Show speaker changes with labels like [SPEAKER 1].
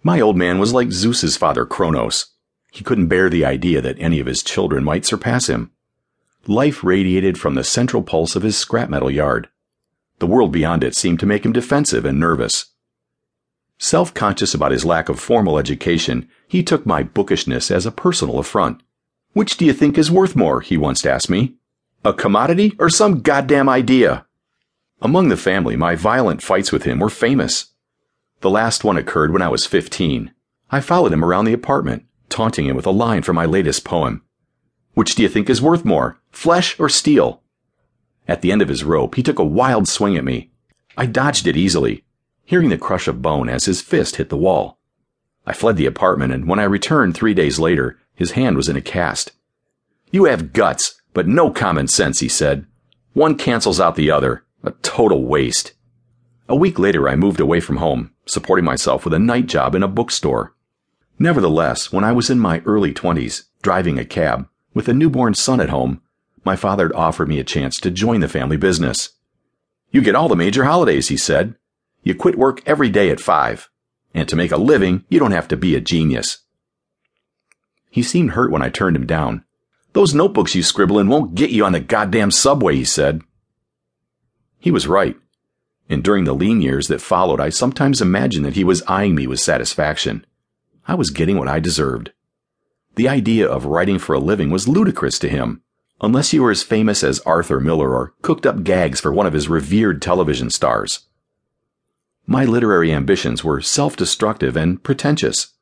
[SPEAKER 1] My old man was like Zeus's father Kronos. He couldn't bear the idea that any of his children might surpass him. Life radiated from the central pulse of his scrap metal yard. The world beyond it seemed to make him defensive and nervous. Self-conscious about his lack of formal education, he took my bookishness as a personal affront. "Which do you think is worth more?" he once asked me. "A commodity or some goddamn idea?" Among the family, my violent fights with him were famous. The last one occurred when I was 15. I followed him around the apartment, taunting him with a line from my latest poem. "Which do you think is worth more, flesh or steel?" At the end of his rope, he took a wild swing at me. I dodged it easily, hearing the crush of bone as his fist hit the wall. I fled the apartment, and when I returned 3 days later, his hand was in a cast. "You have guts, but no common sense," he said. "One cancels out the other. A total waste." A week later, I moved away from home, supporting myself with a night job in a bookstore. Nevertheless, when I was in my early 20s, driving a cab, with a newborn son at home, my father had offered me a chance to join the family business. "You get all the major holidays," he said. "You quit work every day at 5. And to make a living, you don't have to be a genius." He seemed hurt when I turned him down. "Those notebooks you scribble in won't get you on the goddamn subway," he said. He was right. And during the lean years that followed, I sometimes imagined that he was eyeing me with satisfaction. I was getting what I deserved. The idea of writing for a living was ludicrous to him, unless you were as famous as Arthur Miller or cooked up gags for one of his revered television stars. My literary ambitions were self-destructive and pretentious.